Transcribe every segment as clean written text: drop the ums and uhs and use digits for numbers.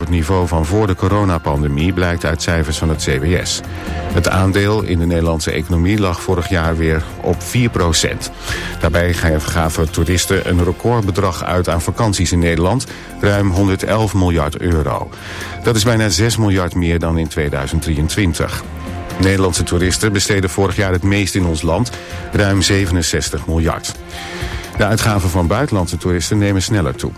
het niveau van voor de coronapandemie, blijkt uit cijfers van het CBS. Het aandeel in de Nederlandse economie lag vorig jaar weer op 4%. Daarbij gaven toeristen een recordbedrag uit aan vakanties in Nederland, ruim 111 miljard euro. Dat is bijna 6 miljard meer dan in 2023. Nederlandse toeristen besteden vorig jaar het meest in ons land, ruim 67 miljard. De uitgaven van buitenlandse toeristen nemen sneller toe.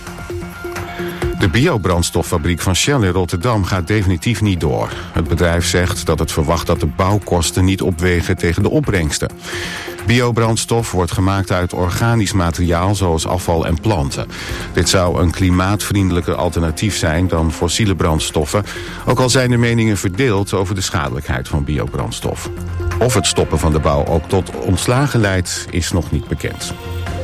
De biobrandstoffabriek van Shell in Rotterdam gaat definitief niet door. Het bedrijf zegt dat het verwacht dat de bouwkosten niet opwegen tegen de opbrengsten. Biobrandstof wordt gemaakt uit organisch materiaal zoals afval en planten. Dit zou een klimaatvriendelijker alternatief zijn dan fossiele brandstoffen, ook al zijn de meningen verdeeld over de schadelijkheid van biobrandstof. Of het stoppen van de bouw ook tot ontslagen leidt, is nog niet bekend.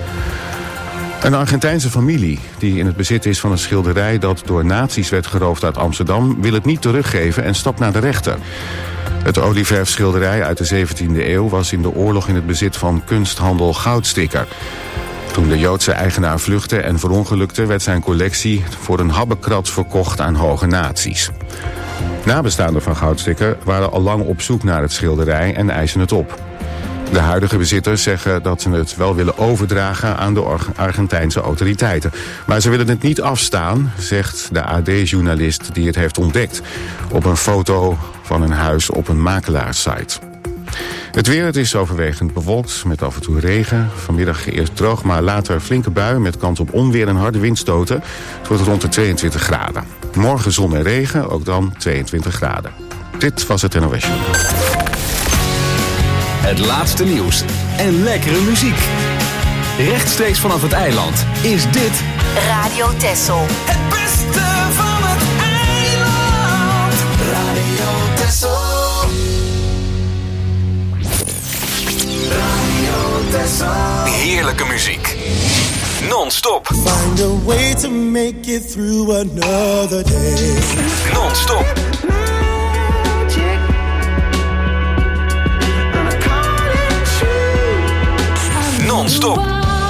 Een Argentijnse familie die in het bezit is van een schilderij dat door nazi's werd geroofd uit Amsterdam, wil het niet teruggeven en stapt naar de rechter. Het olieverfschilderij uit de 17e eeuw was in de oorlog in het bezit van kunsthandel Goudsticker. Toen de Joodse eigenaar vluchtte en verongelukte, werd zijn collectie voor een habbekrats verkocht aan hoge nazi's. Nabestaanden van Goudsticker waren al lang op zoek naar het schilderij en eisen het op. De huidige bezitters zeggen dat ze het wel willen overdragen aan de Argentijnse autoriteiten. Maar ze willen het niet afstaan, zegt de AD-journalist die het heeft ontdekt, op een foto van een huis op een makelaarssite. Het weer, het is overwegend bewolkt met af en toe regen. Vanmiddag eerst droog, maar later flinke bui met kans op onweer en harde windstoten. Het wordt rond de 22 graden. Morgen zon en regen, ook dan 22 graden. Dit was het NOS Journaal. Het laatste nieuws en lekkere muziek. Rechtstreeks vanaf het eiland is dit Radio Texel. Het beste van het eiland. Radio Texel. Radio Texel. heerlijke muziek. Non-stop. Find a way to make it through another day. Non-stop. Non-stop.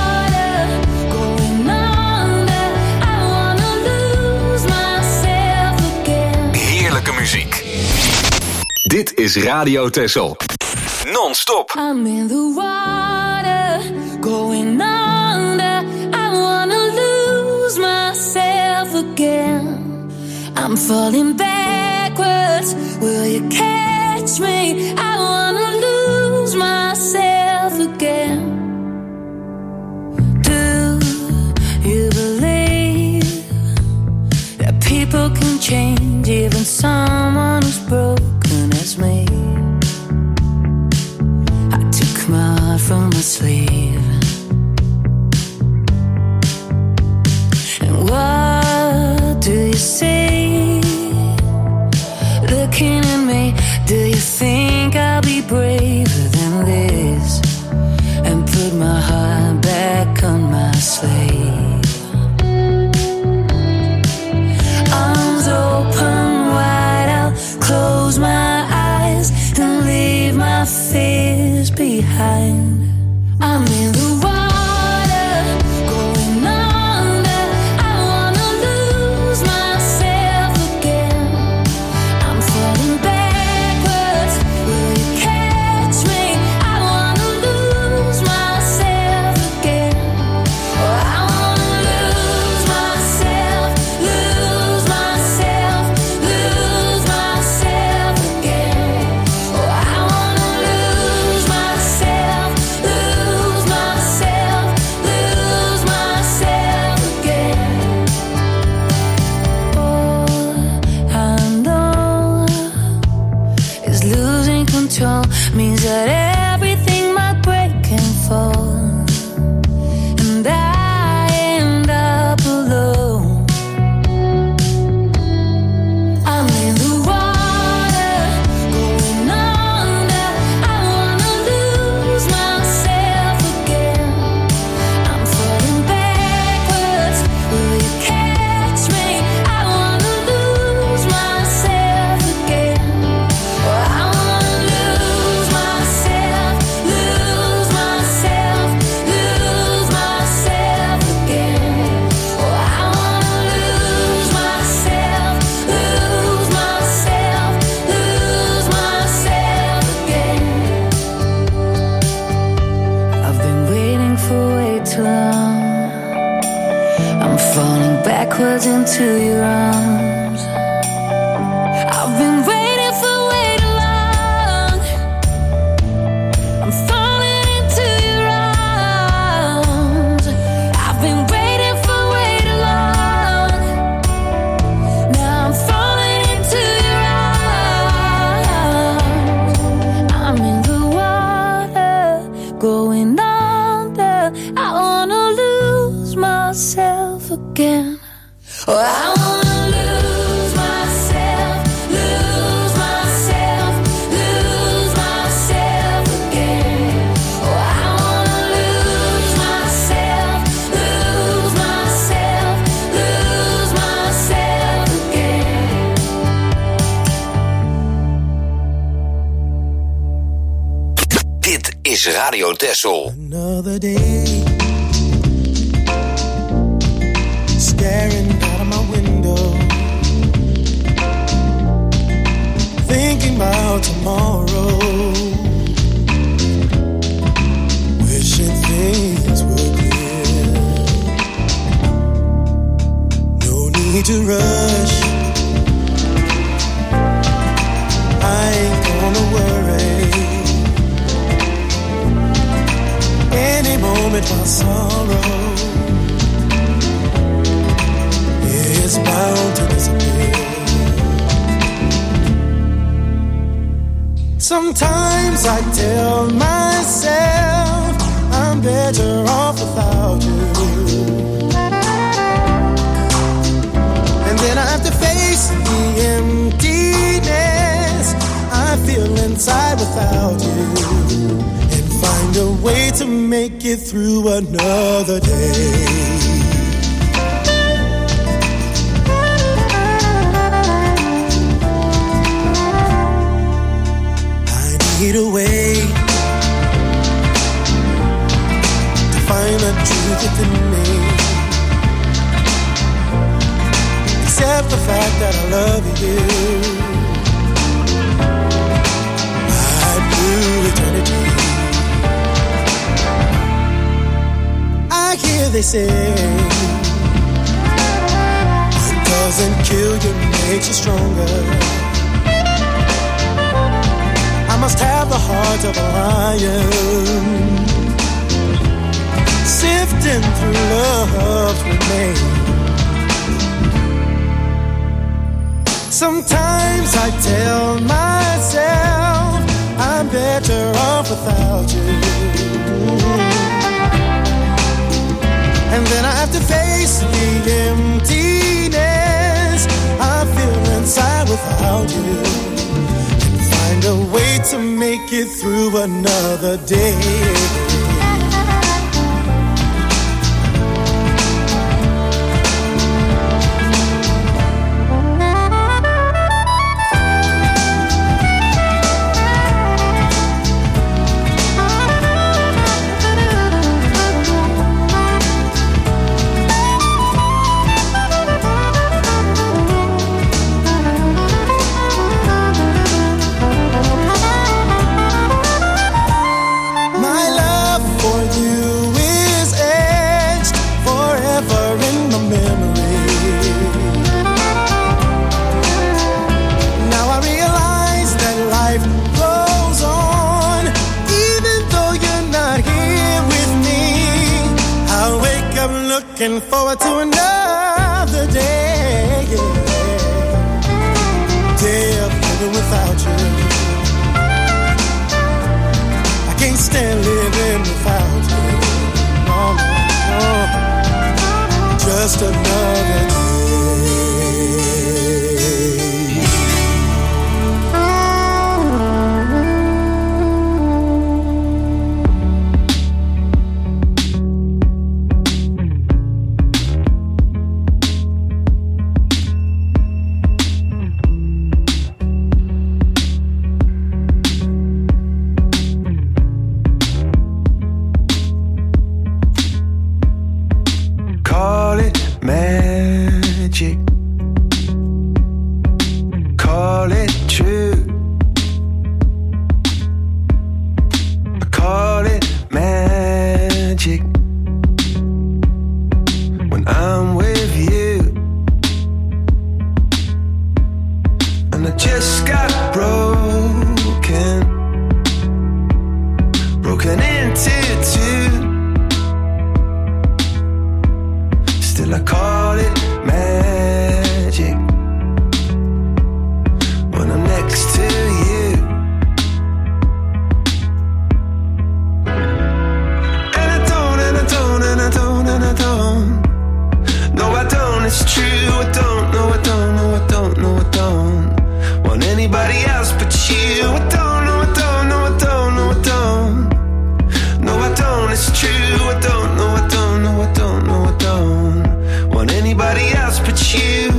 Heerlijke muziek. Dit is Radio Texel. Non-stop. I'm in the water, going under. I wanna lose myself again. I'm falling backwards. Will you catch me? I wanna lose myself again. Do you believe that people can change, even someone who's broken as me? My heart from my sleeve. And what do you see? Looking at me, do you think I'll be braver than this? And put my heart back on my sleeve. Arms open wide, I'll close my eyes and leave my fears behind. I'm in the water, going under. I wanna lose myself again. I'm falling backwards. Will you catch me? I wanna lose myself again. Oh, I into your arms. I've been waiting for way too long. I'm falling into your arms. I've been waiting for way too long. Now I'm falling into your arms. I'm in the water, going under. I wanna lose myself again. Oh, I wanna lose myself, lose myself, lose myself again. Oh, I wanna lose myself, lose myself, lose myself again. Dit is Radio Texel. Another day, staring out of my window, thinking about tomorrow, wishing things were clear. No need to rush, I ain't gonna worry. Any moment my sorrow is bound to disappear. Sometimes I tell myself I'm better off without you, and then I have to face the emptiness I feel inside without you, and find a way to make it through another day. Need a way to find the truth within me, accept the fact that I love you. I'd do eternity. I hear they say what doesn't kill you makes you stronger. I must have the heart of a lion, sifting through love's remains. Sometimes I tell myself I'm better off without you, and then I have to face the emptiness I feel inside without you, find a way to make it through another day. Looking forward to another day, day of living without you. I can't stand living without you. No, no, no. Just another day. I just got broken into two. Still I call it magic when I'm next to you. And I don't, and I don't, and I don't, and I don't. No, I don't, it's true. I don't, no, I don't, no, I don't, no, I don't want anybody else but you. I don't, no, I don't, no, I don't, no, I don't. No, I don't, it's true. I don't, no, I don't, no, I don't, no, I don't want anybody else but you.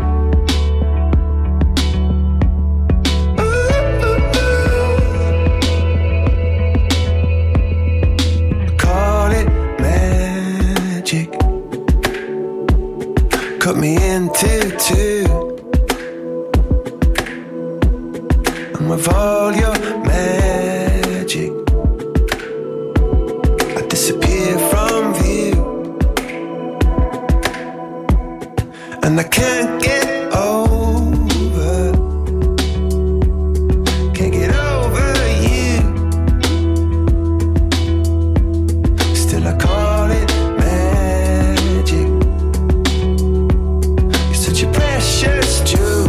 Ooh, ooh, ooh. Call it magic. Cut me into two. And with all your magic, I disappear from view. And I can't get over, can't get over you. Still I call it magic. You're such a precious jewel.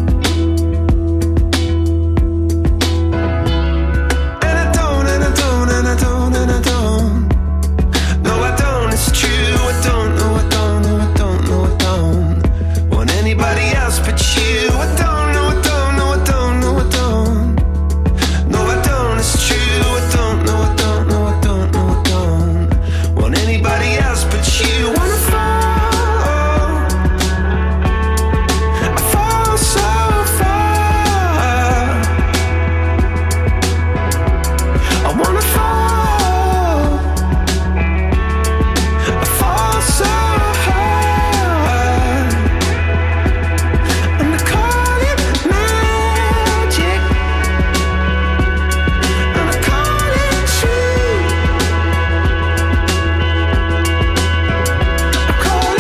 And I don't, and I don't, and I don't, and I don't. No, I don't, it's true. I don't, no, I don't, no, I don't, no, I don't want anybody else but you. I don't, no, I don't, no, I don't, no, I don't. No, I don't, it's true. I don't, no, I don't, no, I don't, no, I don't want anybody else but you. Wanna fall, I fall so far. I wanna fall, I fall so hard. And I call it magic, and I call it true. I call it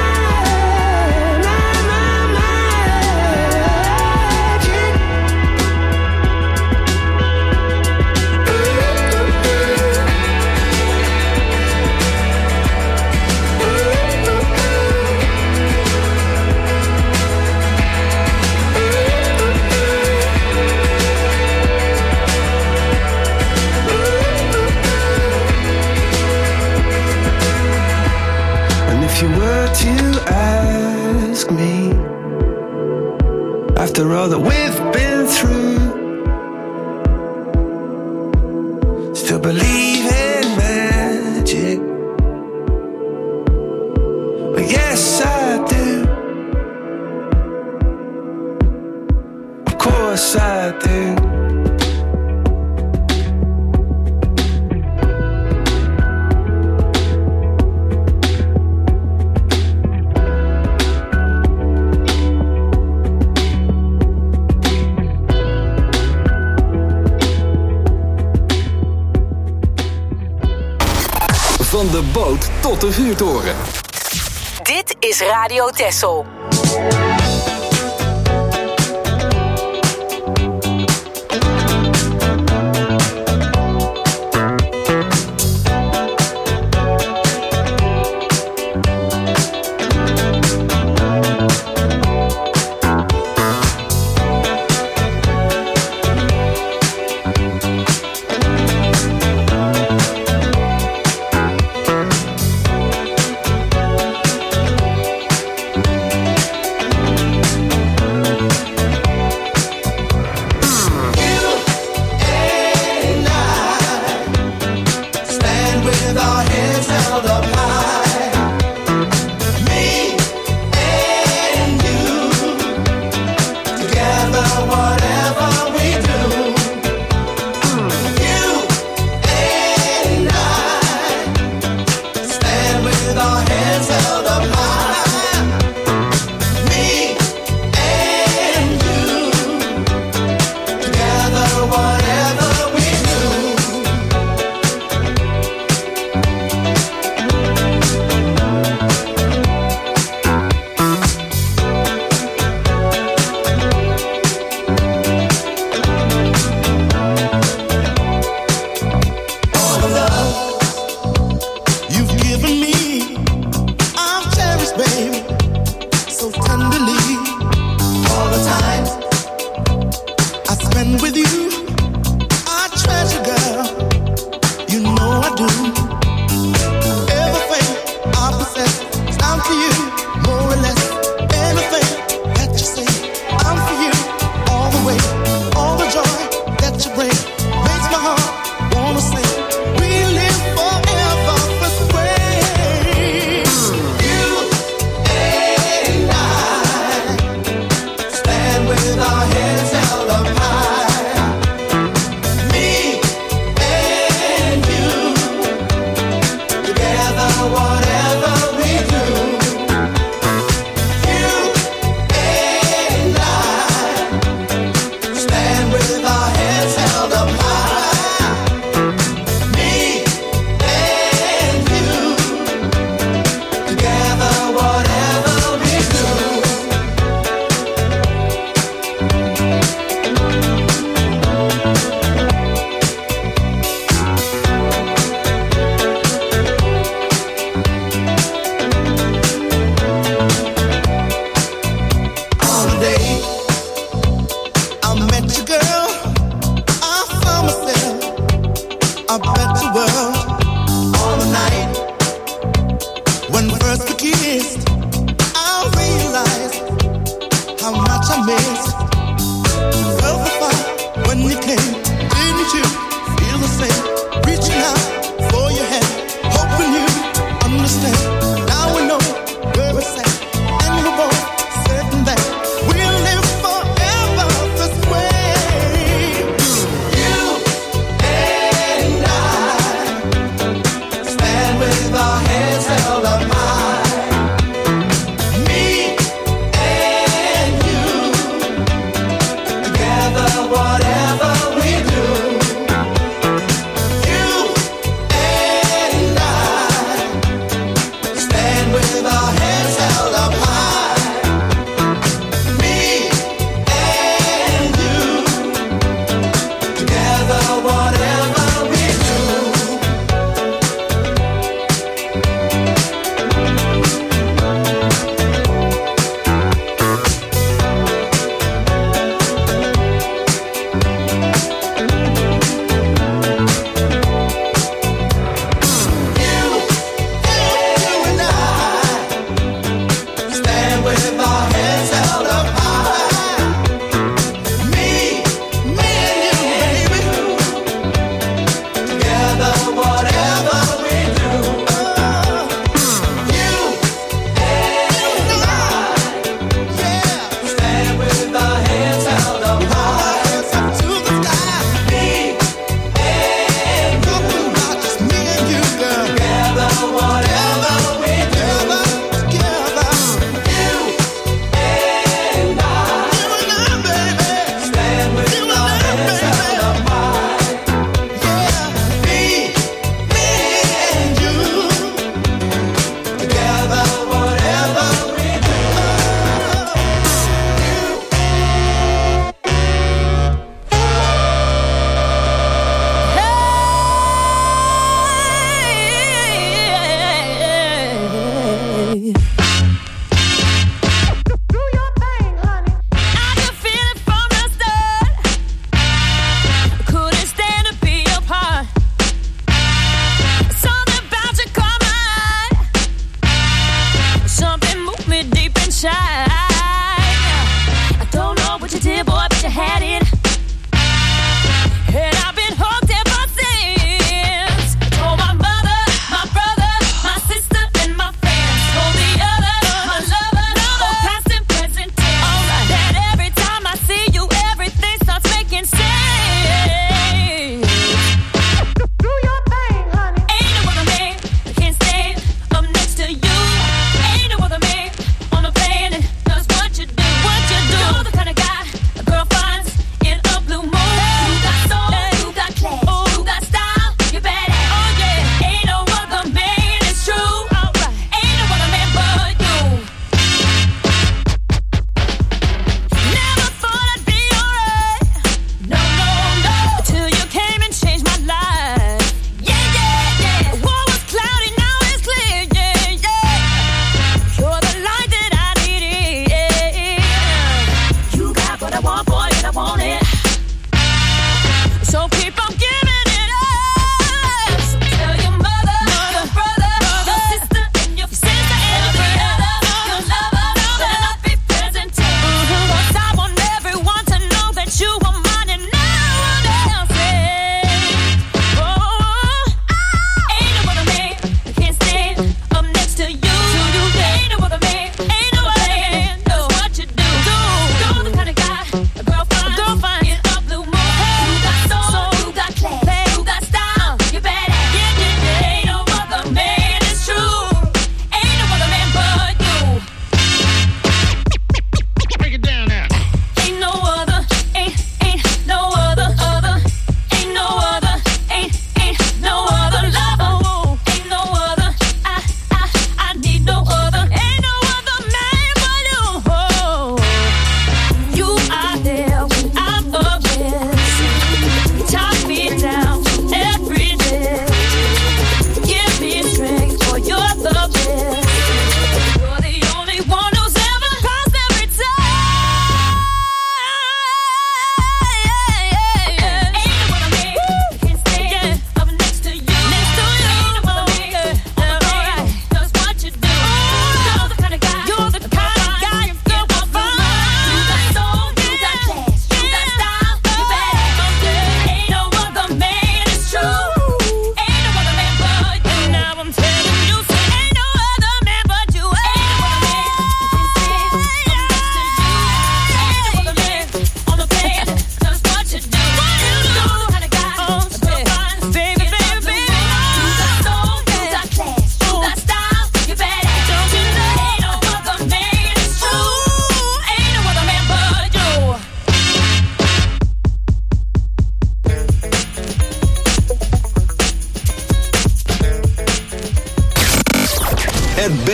And if you were to ask me, after all that we've been through, still believe in magic? Well, yes, I do. Of course I do. Van de boot tot de vuurtoren. Dit is Radio Texel.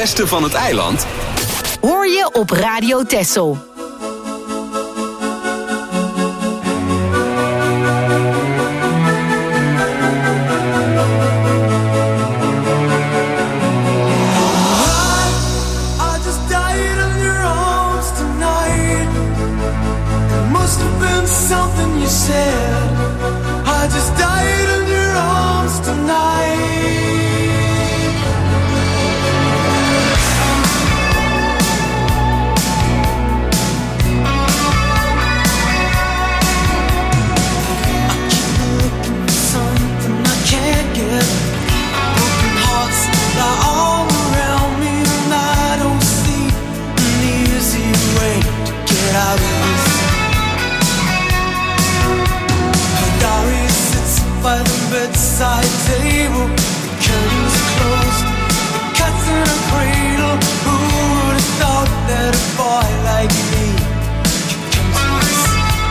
beste van het eiland hoor je op Radio Texel. I just died in your arms tonight. I keep looking for something I can't get. Broken hearts lie all around me, and I don't see an easy way to get out of this. By the bedside table, the curtains closed, the cat's in a cradle. Who would have thought that a boy like me could come to this?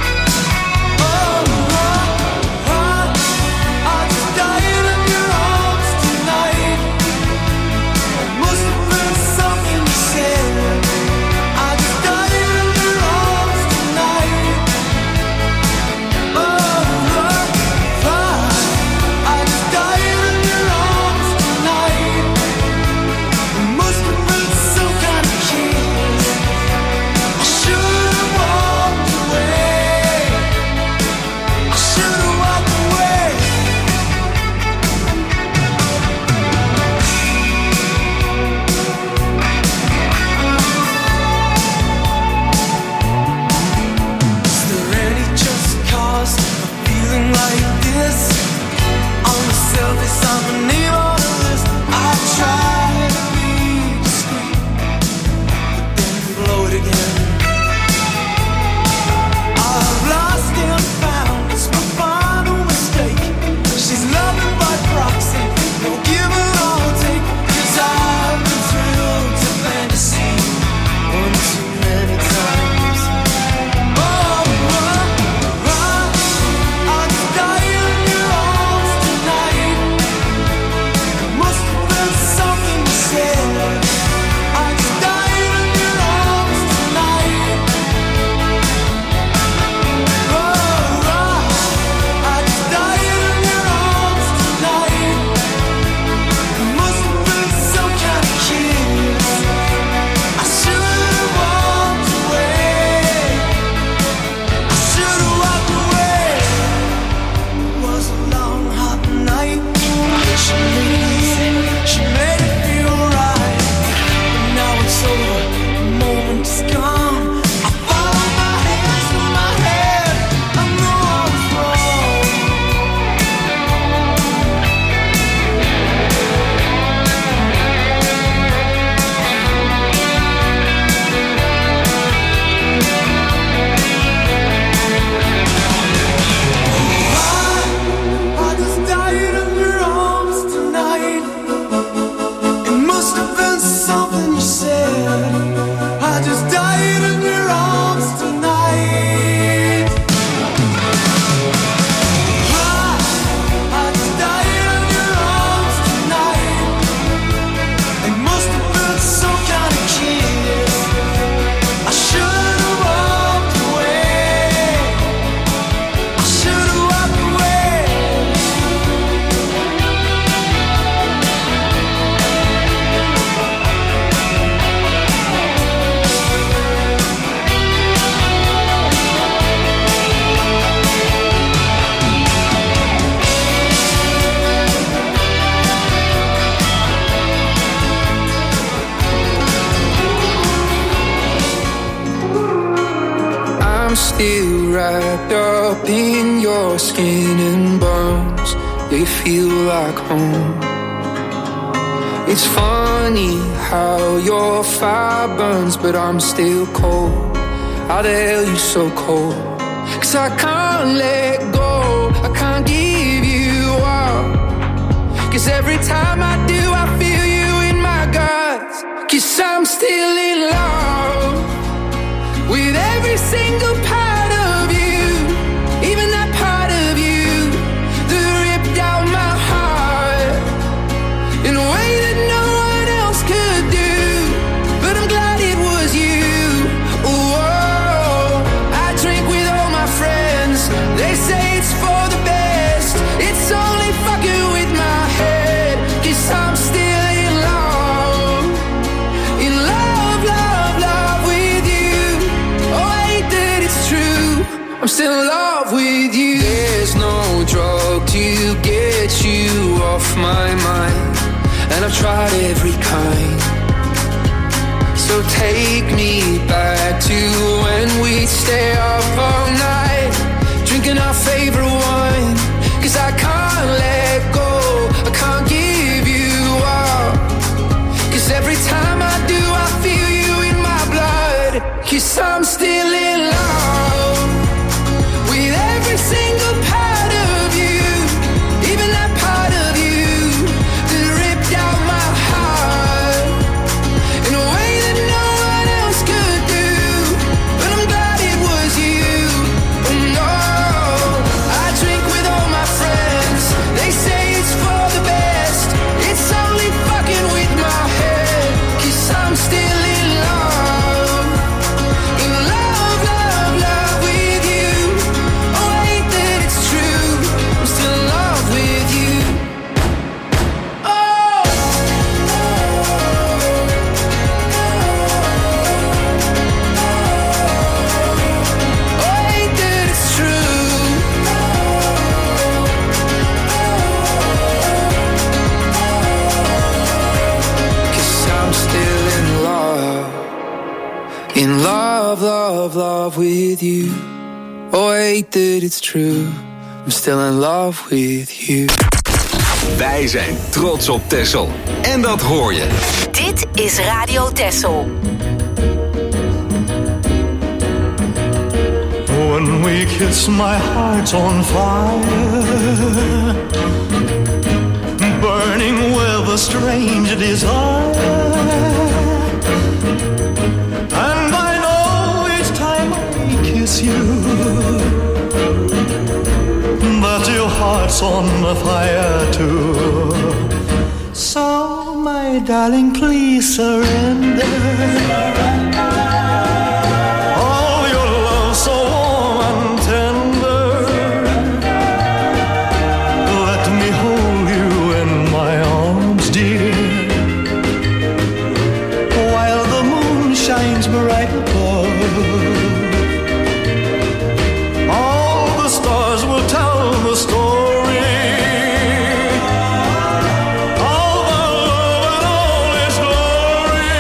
I just died in your arms tonight. It must have been something you said. I just died in your arms tonight. still wrapped up in your skin and bones. They feel like home. It's funny how your fire burns, but I'm still cold. How the hell you so cold? 'Cause I can't let go, I can't give you up. 'Cause every time I do, I feel you in my guts. 'Cause I'm still in love with every single part of you, even that part of you that ripped out my heart in a way that no one else could do. still in love with you. There's no drug to get you off my mind, and I've tried every kind. So take me back to when we'd stay up all night, drinking our favorite wine. 'Cause I can't let go, I can't give you up. 'Cause every time I do, I feel you in my blood. 'Cause I'm still in love with every single part of you, even that part of you that ripped out my heart in a way that no one else could do. But I'm glad it was you. Oh no, I drink with all my friends, they say it's for the best. It's only fucking with my head. 'Cause I'm still in love, in love, love, love with you. Oh, ain't that it's true, I'm still in love with you. Oh, oh, ain't that it's true. 'Cause I'm still in love, love, love with you. Oh, ain't that it's true, I'm still in love with you. Wij zijn trots op Texel. En dat hoor je. Dit is Radio Texel. When we kiss, my heart's on fire, burning with a strange desire. And I know each time I kiss you that your heart's on fire too. So, my darling, please surrender. Oh, your love so warm and tender. Let me hold you in my arms, dear, while the moon shines bright above. All the stars will tell the story of our love and all its glory.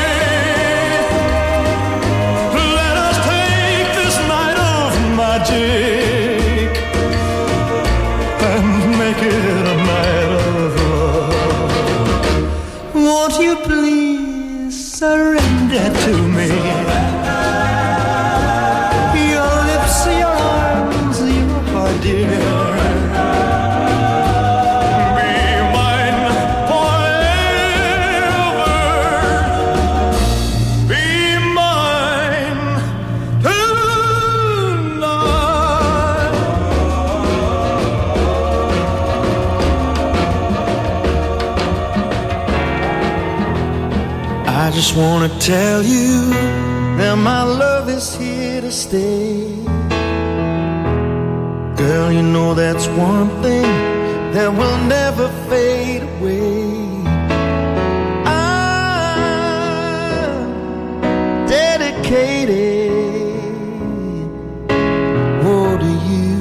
Let us take this night of magic and make it a night of love. Won't you please surrender to me? Your lips, your arms, your heart, dear. Be mine forever. Be mine tonight. I just wanna tell you that my love is here to stay. Girl, you know that's one thing that will never fade away. I'm dedicated, oh, to you.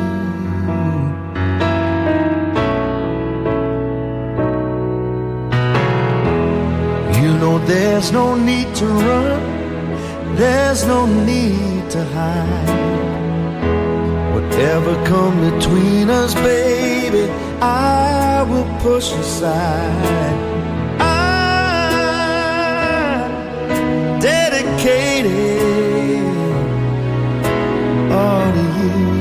You know there's no need to run, there's no need to hide. Whatever come between us, baby, I will push aside. I'm dedicated all to you.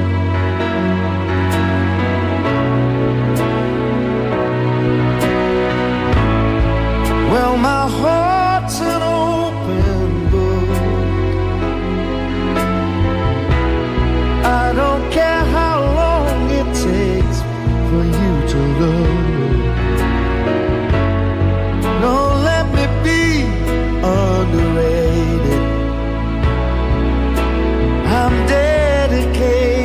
Well, my heart's an open book. I don't care how long it takes for you to look. No, let me be underrated. I'm dedicated.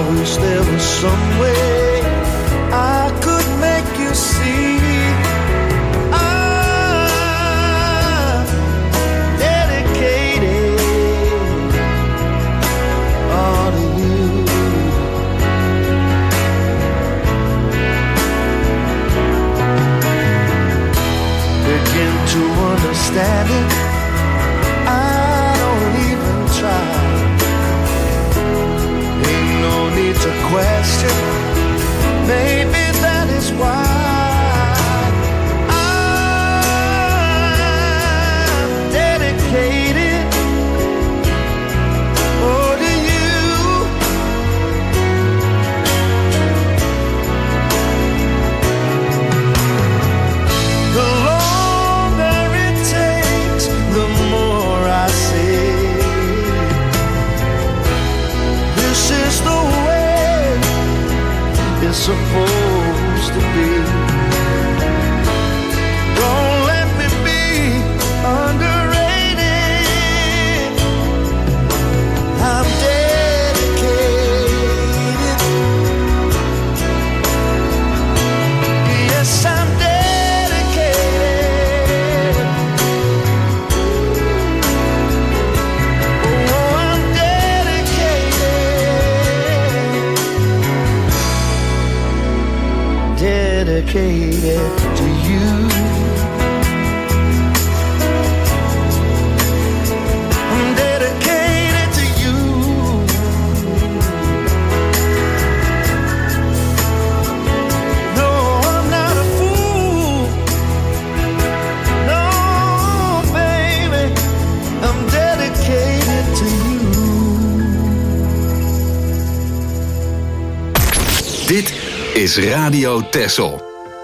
wish there was some way I could make you see I'm dedicated all to you. Begin to understand it, I don't even try. Ain't no need to question, maybe that is why I'm dedicated oh to you. The longer it takes, the more I say this is the way it's supposed to be. Don't let me be underrated. I'm dedicated. Yes, I'm dedicated. Oh, I'm dedicated to you. I'm dedicated to you. No, I'm not a fool. No, baby, I'm dedicated to you. Dit is Radio Texel.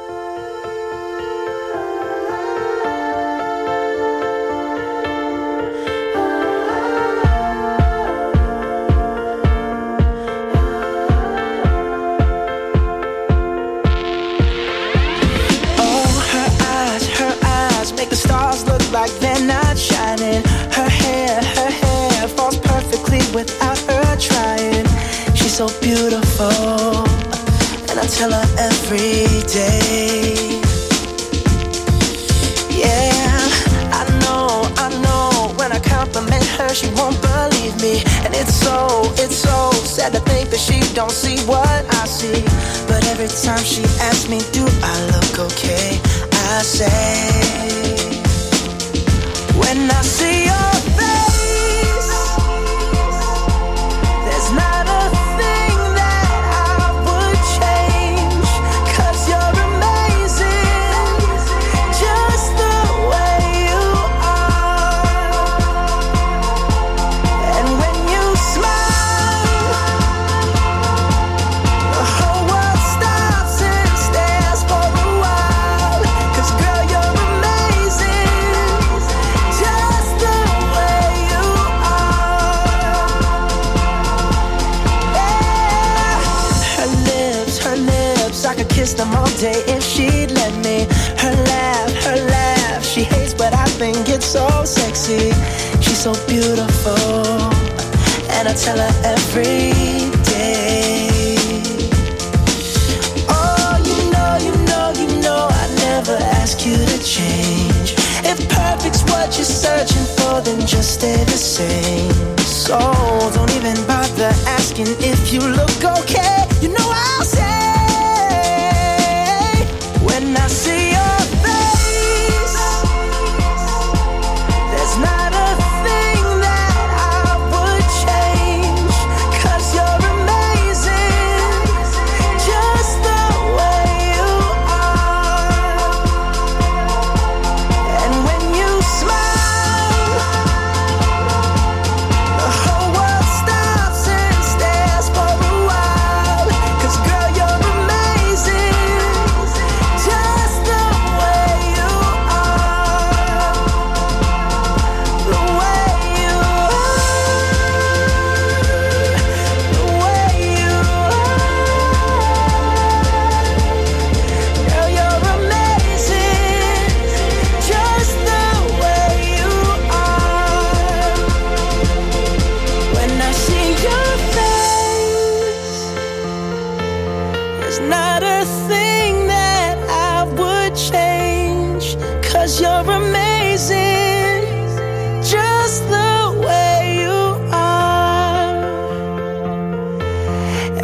Her eyes make the stars look like they're not shining. Her hair falls perfectly without her trying. She's so beautiful, and I tell her every day. Yeah, I know, when I compliment her, she won't believe me. And it's so sad to think that she don't see what I see. But every time she asks me, do I look okay? I say, when I see your face, there's not a thing that I would change. 'Cause you're amazing, just the way you are. And when you smile, the whole world stops and stares for a while. 'Cause girl, you're amazing, just the way you are. Yeah. Her lips, I could kiss them all day if she'd let me. Her laugh, she hates but I think it's so sexy. She's so beautiful, and I tell her every day. Oh, you know, I never ask you to change. If perfect's what you're searching for, then just stay the same. So don't even bother asking if you look okay. You know I'll say, when I see your face, there's not a thing that I would change. 'Cause you're amazing, just the way you are. And when you smile, the whole world stops and stares for a while. 'Cause girl, you're amazing, just the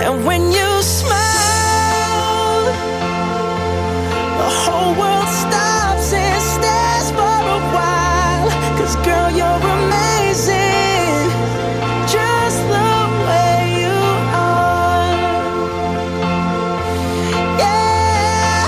And when you smile, the whole world stops and stares for a while. 'Cause girl, you're amazing, just the way you are. Yeah.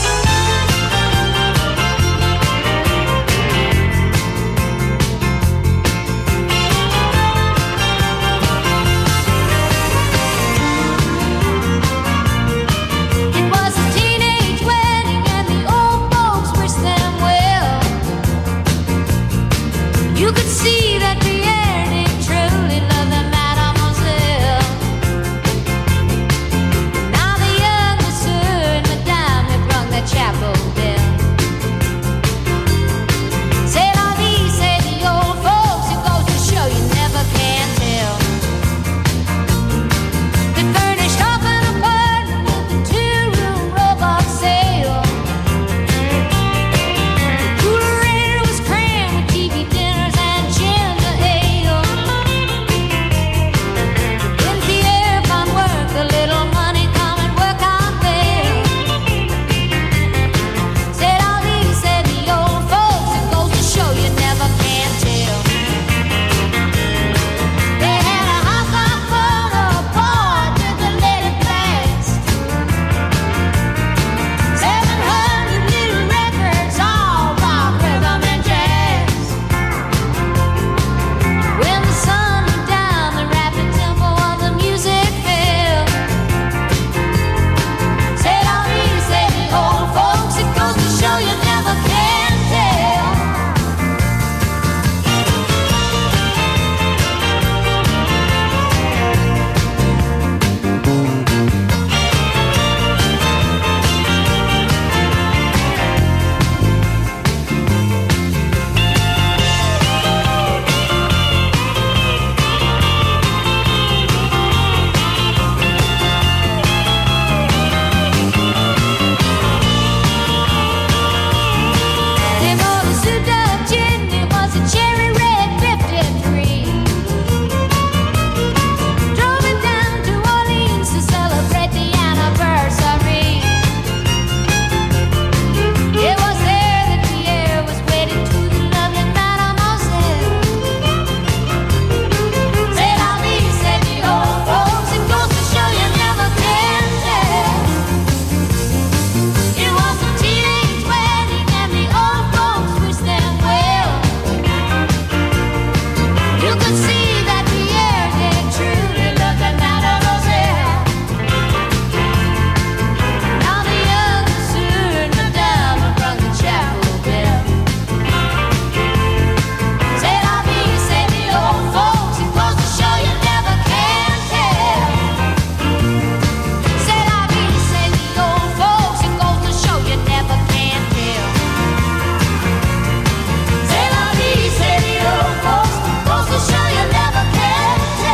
It was a teenage wedding and the old folks wished them well. You could see that Pierre did truly love the mademoiselle. Now the younger sir and madame have rung the chapel bell. C'est la vie, say the old folks. It goes to show you never can tell. They furnished off an apartment with a two-room robot sale. The cooler was crammed with TV dinners and ginger ale. When Pierre found work, a little money come and work out there. C'est la vie, said the old folks. It goes to show you never can tell. They had a house on full of boys with the lady blast. 700 new records, all rock, rhythm, and jazz. When the sun went down, the rapid tempo of the music fell. C'est la vie, say the old folks. It goes to show you never can tell. They bought a souped-up gin, it was a cherry red 53. Drove it down to Orleans to celebrate the anniversary. It was there that Pierre was wedded to the lovely mademoiselle. C'est la vie, said the old folks. It goes to show you never can tell. It was a teenage wedding and the old folks wished them well. You could see that Pierre did truly love the mademoiselle. Now the younger sir and madame have rung the chapel bell. C'est la vie, say the old folks. It goes to show you never can tell. C'est la vie, say the old folks. It goes to show you never can tell. C'est la vie, say the old folks. It goes to show you never can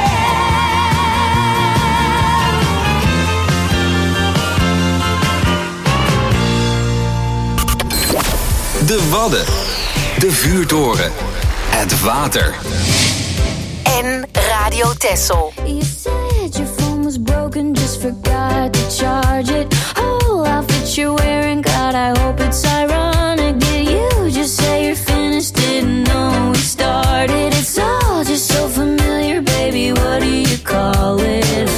tell. De Wadden. De Vuurtoren. Het water. En Radio Texel. You said your phone was broken, just forgot to charge it. Oh, outfit you're wearing, God, I hope it's ironic. Did you just say you're finished? Didn't know we started. It's all just so familiar, baby. What do you call it?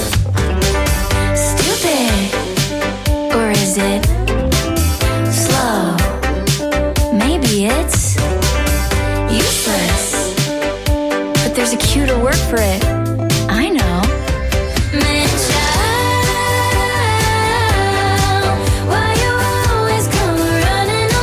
Stupid, or is it slow? Maybe it's useless, but there's a cue to work for it. I know. Man, child, why you always come running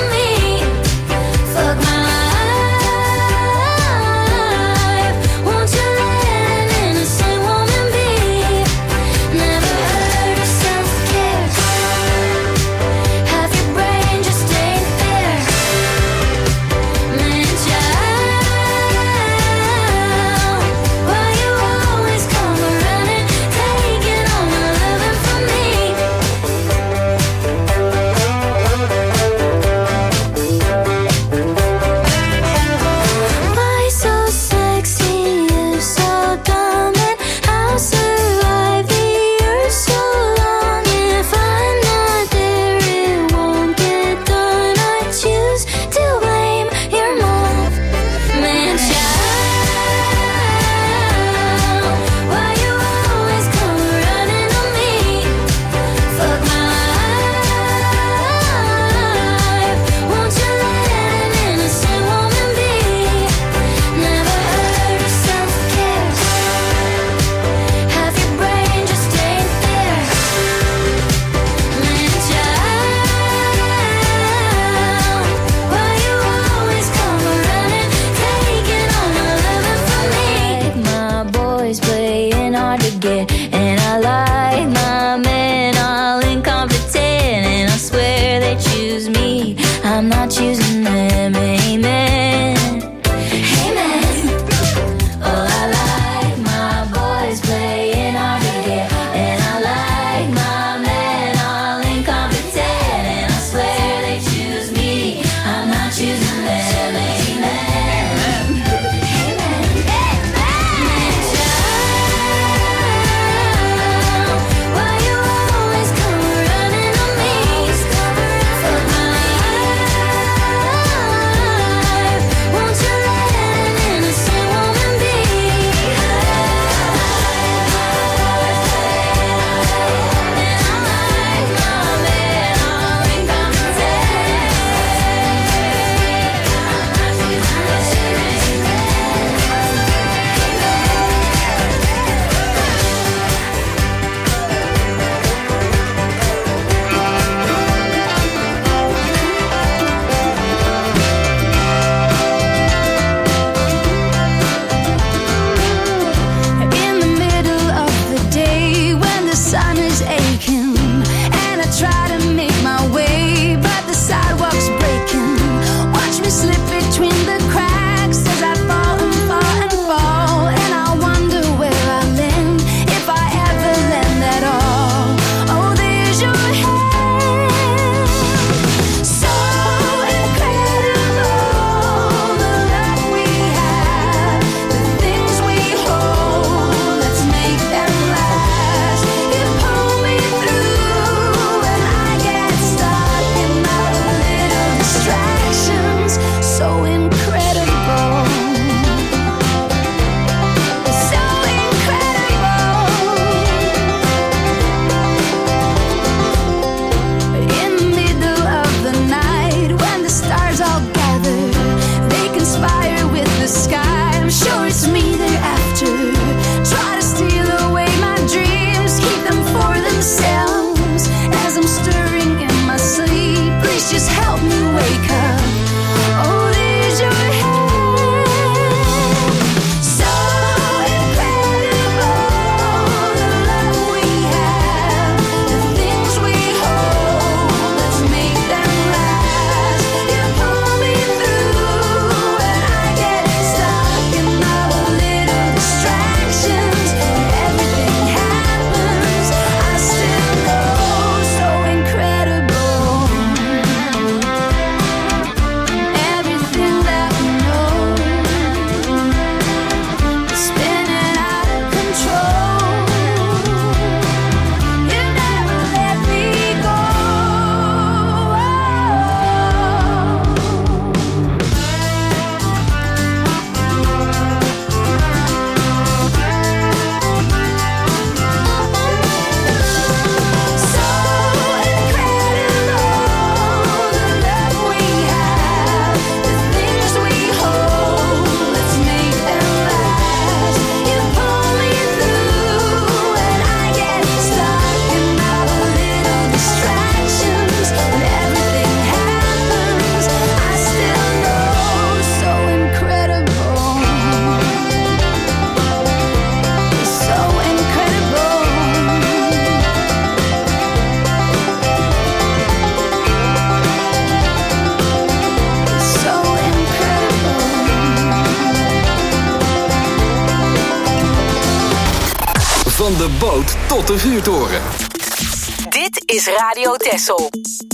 Van de boot tot de vuurtoren. Dit is Radio Texel.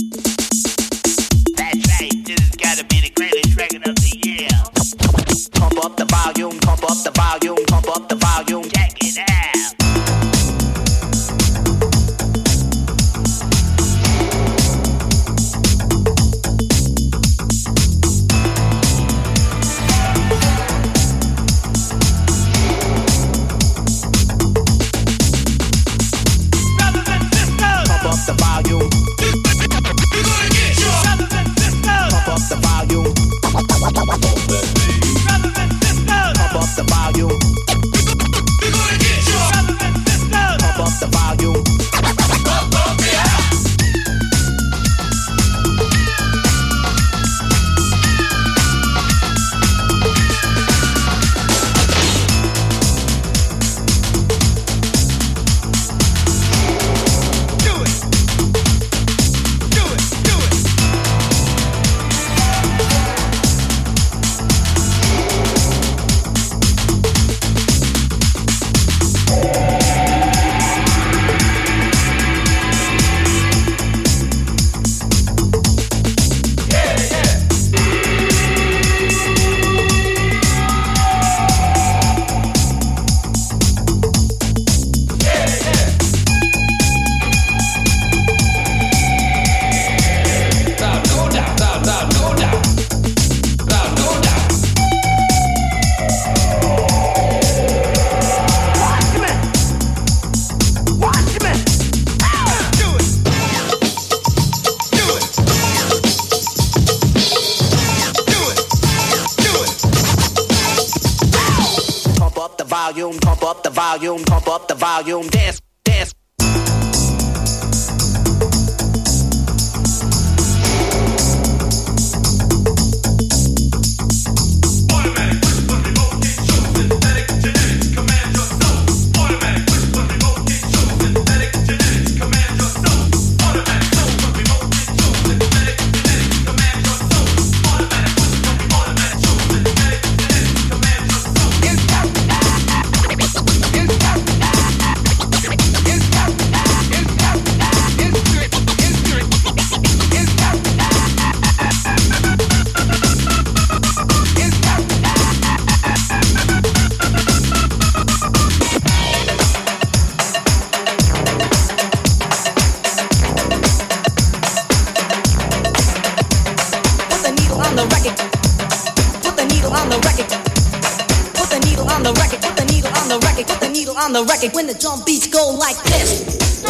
That's right, this has gotta be the greatest record of the year. Pump up the volume, pump up the volume, pump up the volume, check it out. Pump up the volume, dance, dance. On the record when the drum beats go like this.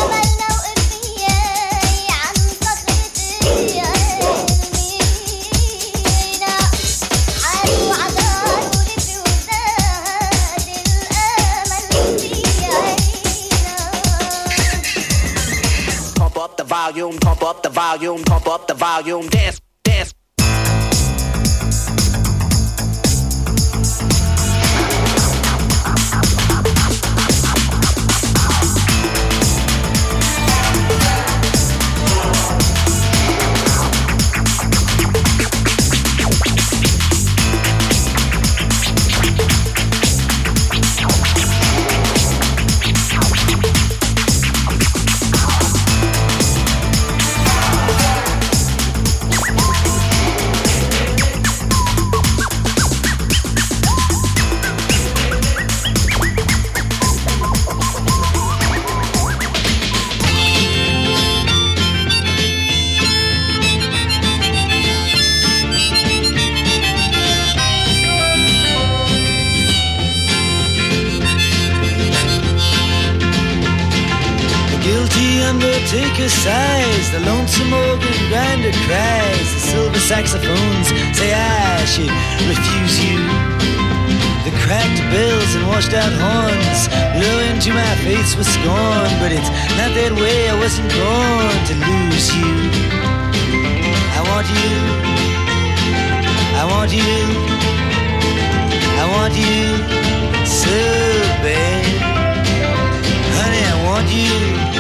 Pump up the volume, pump up the volume, pump up the volume, dance, dance. Undertaker sighs, the lonesome organ grinder cries, the silver saxophones say I should refuse you. The cracked bells and washed out horns blow into my face with scorn, but it's not that way, I wasn't born to lose you. I want you, I want you, I want you so bad. Honey, I want you.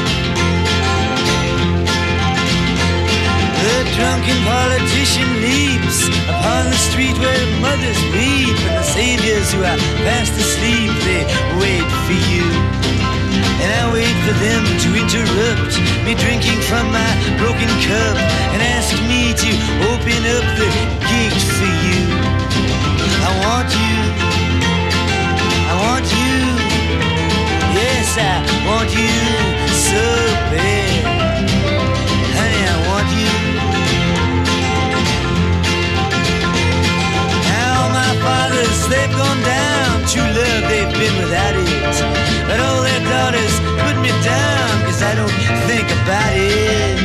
The drunken politician leaps upon the street where mothers weep, and the saviors who are fast asleep, they wait for you. and I wait for them to interrupt me drinking from my broken cup and ask me to open up the gate for you. I want you, I want you, yes, I want you so bad. Honey, I want you. Now my fathers, they've gone down. True love, they've been without it. But all their daughters put me down, 'cause I don't think about it.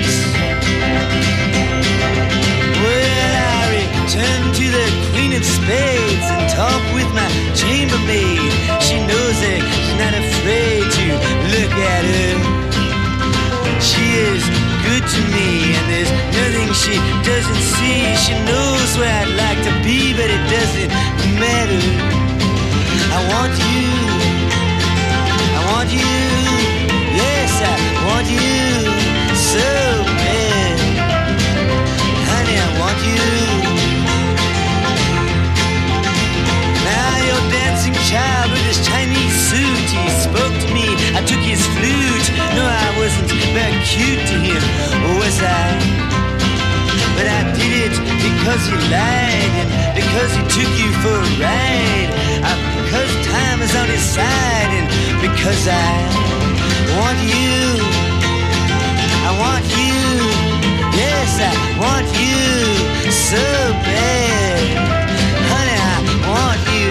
Well, I return to the Queen of Spades and talk with my chambermaid. She knows it, she's not afraid to look at her. She is good to me, and there's nothing she doesn't see. She knows where I'd like to be, but it doesn't matter. I want you, I want you, yes, I want you so bad. Honey, I want you. Now your dancing child with his Chinese suit, he spoke to me, I took his flute. No, I wasn't very cute to him, was I? But I did it because he lied, and because he took you for a ride, because time is on his side, and because I want you, I want you, yes, I want you so bad. Honey, I want you.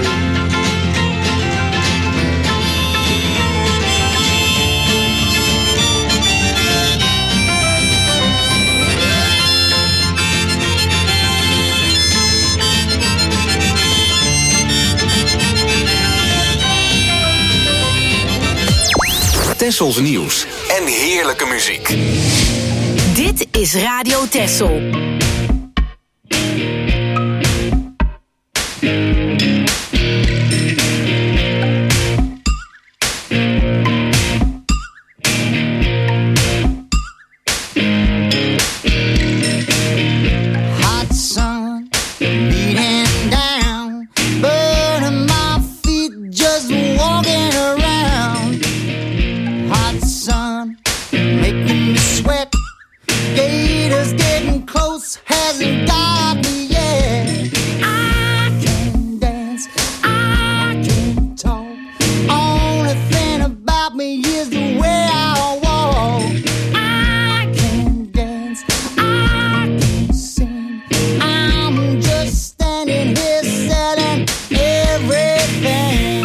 Tessels nieuws en heerlijke muziek. Dit is Radio Tessel. Hot sun beating down, burning my feet just walking around. Hot sun making me sweat, gators getting close, hasn't got me yet. I can dance, I can talk, only thing about me is the way I walk. I can dance, I can sing, I'm just standing here selling everything.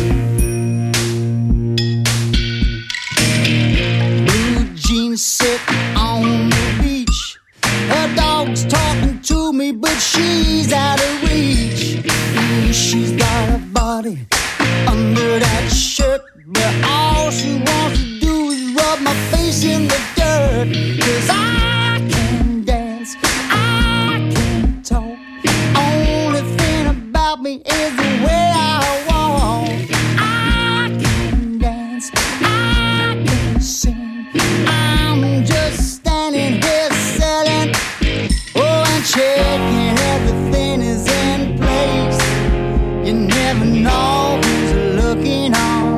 Blue jeans sit on the beach, her dog's talking to me, but she's out of reach. She's got a body under that shirt, but all she wants to do is rub my face in the dirt. 'Cause I can dance, I can talk, only thing about me is the way I walk. I can dance, I can sing, I'm just standing here selling, oh, and checking everything is in place. You never know who's looking on.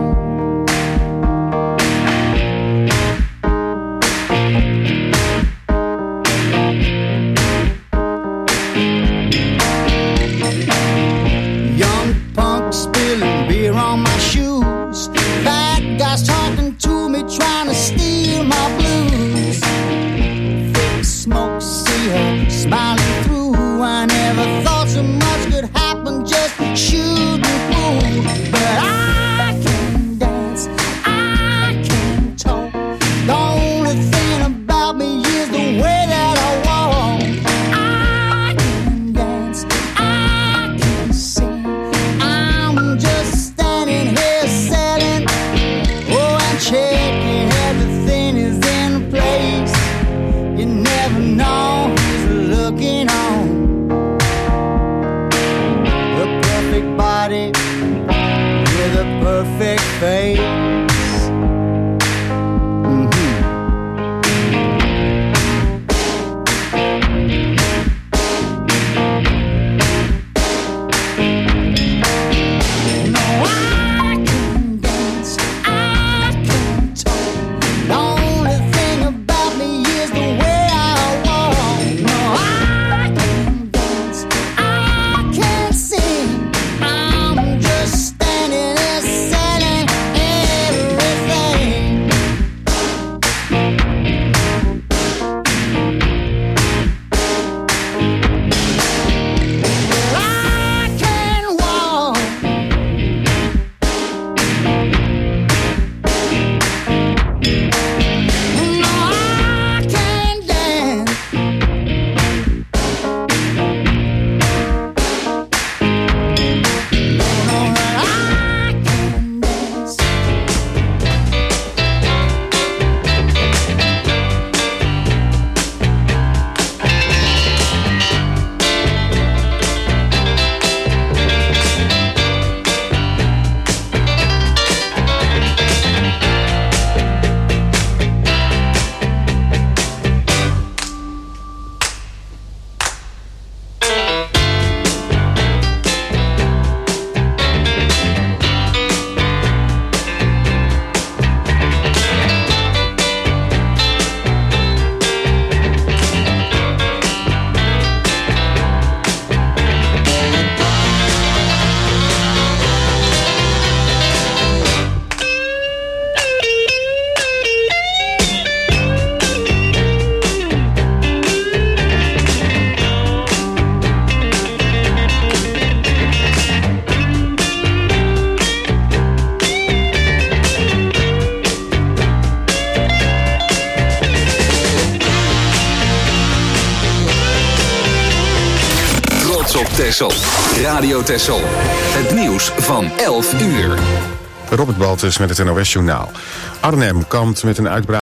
op Texel. Radio Texel. Het nieuws van 11 uur. Robert Baltus met het NOS Journaal. Arnhem kampt met een uitbraak